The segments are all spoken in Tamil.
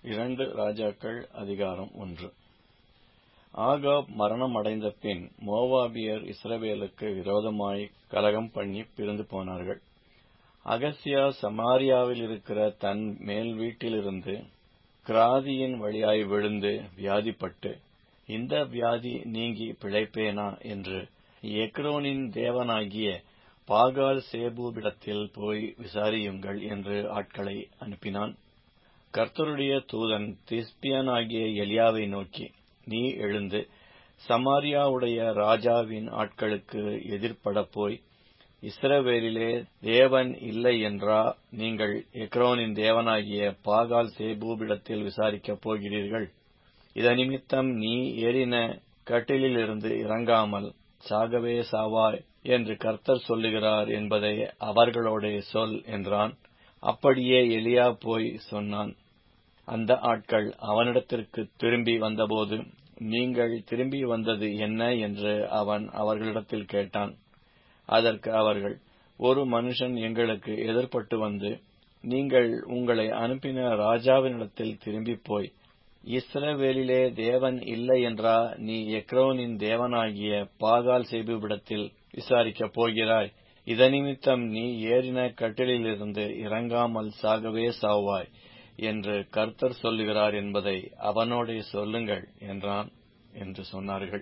2 ராஜாக்கள் அதிகாரம் 1. ஆகாப் மரணம் அடைந்த பின் மோவாபியர் இஸ்ரவேலுக்கு விரோதமாய் கலகம் பண்ணி பிரிந்து போனார்கள். அகசியா சமாரியாவில் இருக்கிற தன் மேல் வீட்டிலிருந்து கிராதியின் வழியாய் விழுந்து வியாதிப்பட்டு, இந்த வியாதி நீங்கி பிழைப்பேனா என்று எக்ரோனின் தேவனாகிய பாகால் சேபூவிடத்தில் போய் விசாரியுங்கள் என்று ஆட்களை அனுப்பினான். கர்த்தருடைய தூதன் திஸ்பியனாகிய எலியாவை நோக்கி, நீ எழுந்து சமாரியாவுடைய ராஜாவின் ஆட்களுக்கு எதிர்ப்பட போய், இஸ்ரவேலிலே தேவன் இல்லை என்றா நீங்கள் எக்ரோனின் தேவனாகிய பாகால் சேபூவிடத்தில் விசாரிக்கப் போகிறீர்கள்? இதனிமித்தம் நீ ஏறின கட்டிலிலிருந்து இறங்காமல் சாகவே சாவாய் என்று கர்த்தர் சொல்லுகிறார் என்பதை அவர்களோடே சொல் என்றான். அப்படியே எலியா போய் சொன்னான். அந்த ஆட்கள் அவனிடத்திற்கு திரும்பி வந்தபோது, நீங்கள் திரும்பி வந்தது என்ன என்று அவன் அவர்களிடத்தில் கேட்டான். அதற்கு அவர்கள், ஒரு மனுஷன் எங்களுக்கு எதிர்ப்பட்டு வந்து, நீங்கள் உங்களை அனுப்பின ராஜாவினிடத்தில் திரும்பி போய், இஸ்ரவேலிலே தேவன் இல்லை என்றா நீ எக்ரோனின் தேவனாகிய பாகால் சேபூவிடத்தில் விசாரிக்கப் போகிறாய்? இதனிமித்தம் நீ ஏறின கட்டிலிலிருந்து இறங்காமல் சாகவே சாவாய் என்று கர்த்தர் சொல்லுகிறார் என்பதை அவனோடே சொல்லுங்கள் என்றான் என்று சொன்னார்கள்.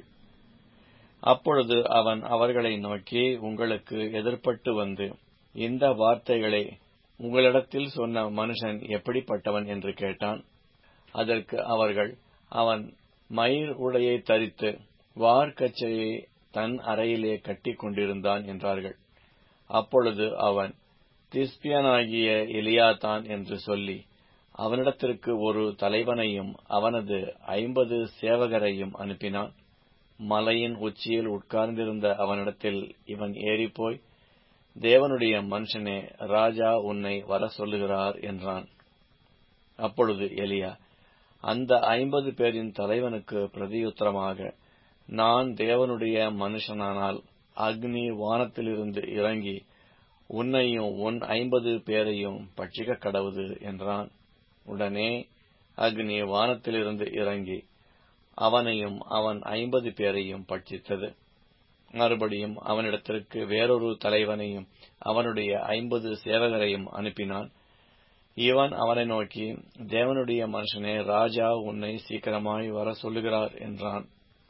அப்பொழுது அவன் அவர்களை நோக்கி, உங்களுக்கு எதிர்ப்பட்டு வந்து இந்த வார்த்தைகளை உங்களிடத்தில் சொன்ன மனுஷன் எப்படிப்பட்டவன் என்று கேட்டான். அதற்கு அவர்கள், அவன் மயிர் உடையை தரித்து வார்க்கச்சையை தன் அறையிலே கட்டிக் கொண்டிருந்தான் என்றார்கள். அப்பொழுது அவன் திஸ்பியனாகிய எலியாதான் என்று சொல்லி, அவனிடத்திற்கு ஒரு தலைவனையும் அவனது 50 சேவகரையும் அனுப்பினான். மலையின் உச்சியில் உட்கார்ந்திருந்த அவனிடத்தில் இவன் ஏறிப்போய், தேவனுடைய மனுஷனே, ராஜா உன்னை வர சொல்லுகிறார் என்றான். அப்பொழுது எலியா அந்த 50 பேரின் தலைவனுக்கு பிரதியுத்தரமாக, நான் தேவனுடைய மனுஷனானால் அக்னி வானத்திலிருந்து இறங்கி உன்னையும் உன் 50 பேரையும் பட்சிக்க கடவுது என்றான். உடனே அக்னி வானத்திலிருந்து இறங்கி அவனையும் அவன் 50 பேரையும் பட்சித்தது. மறுபடியும் அவனிடத்திற்கு வேறொரு தலைவனையும் அவனுடைய 50 சேவகரையும் அனுப்பினான். இவன் அவனை நோக்கி, தேவனுடைய மனுஷனே, ராஜா உன்னை சீக்கிரமாய் வர சொல்லுகிறார் என்றான்.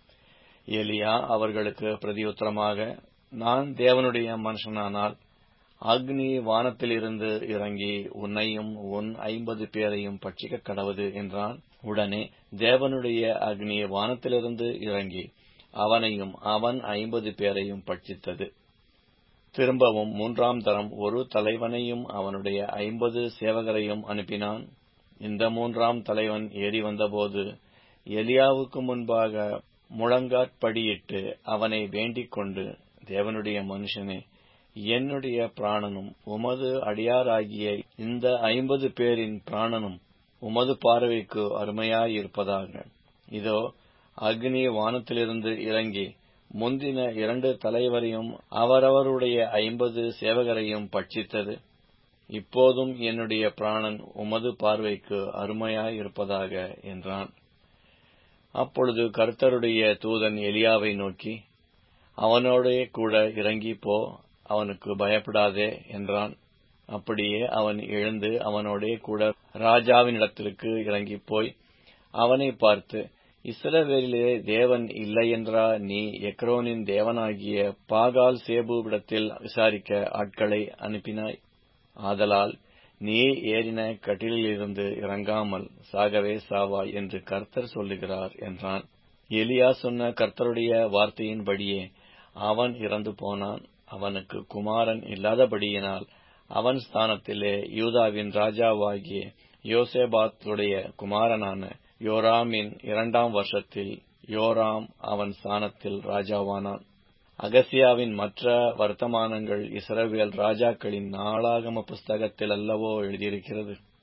எலியா அவர்களுக்கு பிரதியுத்தரமாக, நான் தேவனுடைய மனுஷனானால் அக்னி வானத்திலிருந்து இறங்கி உன்னையும் உன் 50 பேரையும் பட்சிக்க கடவுது என்றான். உடனே தேவனுடைய அக்னி வானத்திலிருந்து இறங்கி அவனையும் அவன் 50 பேரையும் பட்சித்தது. திரும்பவும் 3ஆம் தரம் ஒரு தலைவனையும் அவனுடைய 50 சேவகரையும் அனுப்பினான். இந்த 3ஆம் தலைவன் ஏறி வந்தபோது எலியாவுக்கு முன்பாக முழங்காற்படியிட்டு அவனை வேண்டிக் கொண்டு, தேவனுடைய மனுஷனே, என்னுடைய பிராணனும் உமது அடியாராகிய இந்த 50 பேரின் பிராணனும் உமது பார்வைக்கு அருமையாயிருப்பதாக. இதோ, அக்னி வானத்திலிருந்து இறங்கி முந்தின 2 தலைவரையும் அவரவருடைய 50 சேவகரையும் பட்சித்தது. இப்போதும் என்னுடைய பிராணன் உமது பார்வைக்கு அருமையாயிருப்பதாக என்றான். அப்பொழுது கர்த்தருடைய தூதன் எலியாவை நோக்கி, அவனோடே கூட இறங்கி போ, அவனுக்கு பயப்படாதே என்றான். அப்படியே அவன் எழுந்து அவனோடே கூட ராஜாவினிடத்திற்கு இறங்கி போய் அவனை பார்த்து, இஸ்ரவேலிலே தேவன் இல்லையென்றா நீ எக்ரோனின் தேவனாகிய பாகால் சேபூவிடத்தில் விசாரிக்க ஆட்களை அனுப்பினாய்? ஆதலால் நீ ஏறின கட்டிலிலிருந்து இறங்காமல் சாகவே சாவாய் என்று கர்த்தர் சொல்லுகிறார் என்றான். எலியா சொன்ன கர்த்தருடைய வார்த்தையின்படியே அவன் இறந்து போனான். அவனுக்கு குமாரன் இல்லாதபடியினால் அவன் ஸ்தானத்திலே யூதாவின் ராஜாவாகிய யோசேபாத்துடைய குமாரனான யோராமின் 2ஆம் வருஷத்தில் யோராம் அவன் ஸ்தானத்தில் ராஜாவானான். அகசியாவின் மற்ற வர்த்தமானங்கள் இஸ்ரவேல் ராஜாக்களின் நாளாகம புஸ்தகத்தில் அல்லவோ எழுதியிருக்கிறது.